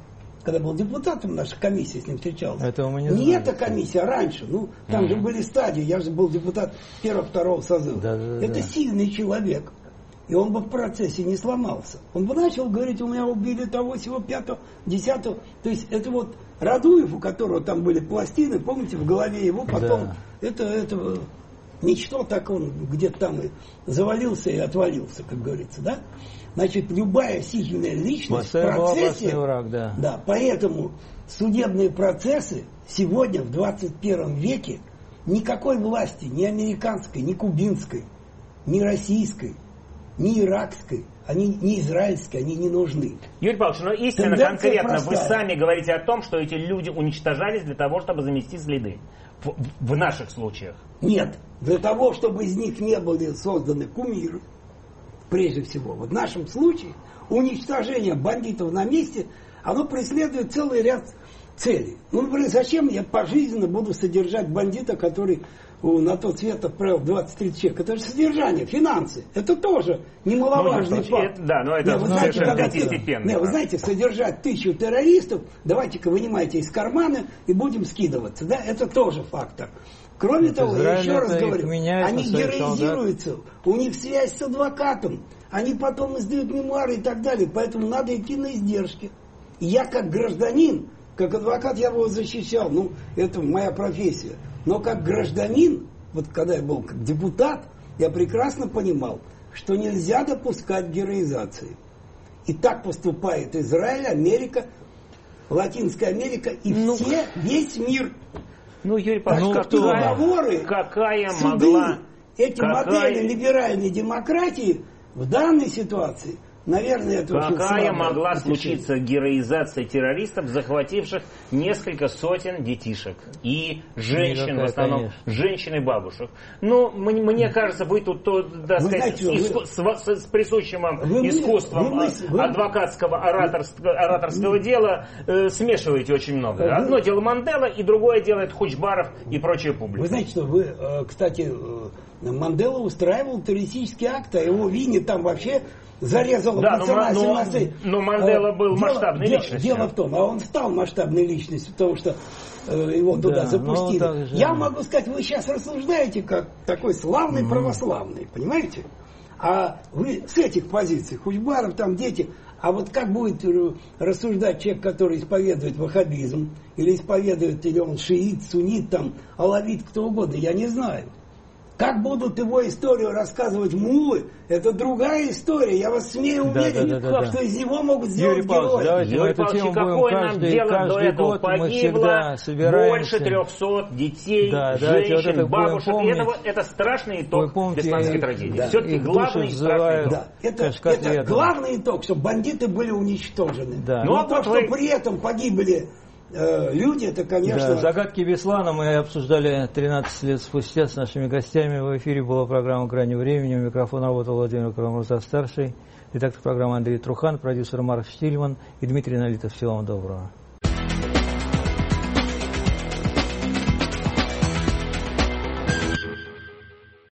когда был депутатом, наша комиссия с ним встречалась. Этого мы не не знаем. эта комиссия, а раньше. Ну, там mm-hmm. же были стадии. Я же был депутат первого-второго созыва. Да, да, это да. сильный человек. И он бы в процессе не сломался. Он бы начал говорить, у меня убили того, сего, пятого, десятого. То есть это вот Радуев, у которого там были пластины, помните, в голове его потом, да. это, это ничто, так он где-то там и завалился и отвалился, как говорится, да? Значит, любая сильная личность в процессе... Враг, да. Да, поэтому судебные процессы сегодня, в двадцать первом веке, никакой власти, ни американской, ни кубинской, ни российской, ни иракской, они, ни израильской, они не нужны. Юрий Павлович, но истинно Тенденция конкретно простая. Вы сами говорите о том, что эти люди уничтожались для того, чтобы замести следы. В, в наших случаях. Нет, для того, чтобы из них не были созданы кумиры, прежде всего. Вот в нашем случае уничтожение бандитов на месте, оно преследует целый ряд целей. Ну, например, зачем я пожизненно буду содержать бандита, который на тот свет отправил двадцать-тридцать человек? Это же содержание, финансы. Это тоже немаловажный ну, факт. Это, да, но это не, вы знаете, совершенно ты, третьестепенно. Не, вы знаете, содержать тысячу террористов, давайте-ка вынимайте из кармана и будем скидываться. Да? Это тоже фактор. Кроме это того, я еще раз говорю, меняется, они героизируются, солдат. У них связь с адвокатом, они потом издают мемуары и так далее, поэтому надо идти на издержки. И я как гражданин, как адвокат я его защищал, ну, это моя профессия, но как гражданин, вот когда я был как депутат, я прекрасно понимал, что нельзя допускать героизации. И так поступает Израиль, Америка, Латинская Америка и ну, все, весь мир. Ну, Юрий Павлович, так что переговоры, какая суды, могла... эти какая... модели либеральной демократии в данной ситуации, наверное, это какая могла случиться героизация террористов, захвативших несколько сотен детишек и женщин, Никакая, в основном конечно. женщин и бабушек. Ну, мне, мне кажется, вы тут, то, так вы сказать, знаете, иску... вы... с, с, с присущим вам вы, искусством вы, вы, адвокатского ораторского, ораторского вы... дела э, смешиваете очень много. Вы... Одно дело Мандела, и другое дело это Хучбаров и прочая публика. Вы знаете, что вы, кстати, Мандела устраивал террористический акт, а его вине там вообще... зарезал да, пацана но, семнадцати. Но Мандела был дело, масштабной дело, личностью. Дело в том, а он стал масштабной личностью, потому что э, его туда да, запустили. Я могу сказать, вы сейчас рассуждаете как такой славный mm. православный, понимаете? А вы с этих позиций, Хучбаров, там дети, а вот как будет рассуждать человек, который исповедует ваххабизм, или исповедует, или он шиит, суннит, там, алавит, кто угодно, я не знаю. Как будут его историю рассказывать муллы, это другая история. Я вас смею уверить, да, да, да, да, что из него могут сделать Юрий Павлович, героя. Юрий Павлович, какое нам дело до этого? Погибло больше трехсот детей, да, женщин, вот бабушек. Это, это страшный итог испанской трагедии. Да. Все-таки главный страшный итог. Да. Это, это главный итог, что бандиты были уничтожены. Да. Ну, Но а то, что вы... при этом погибли люди, это, конечно... Да, загадки Беслана мы обсуждали тринадцать лет спустя с нашими гостями. В эфире была программа «Грани времени». У микрофона работал Владимир Карамурза-старший. Редактор программы Андрей Трухан, продюсер Марк Штильман и Дмитрий Налитов. Всего вам доброго.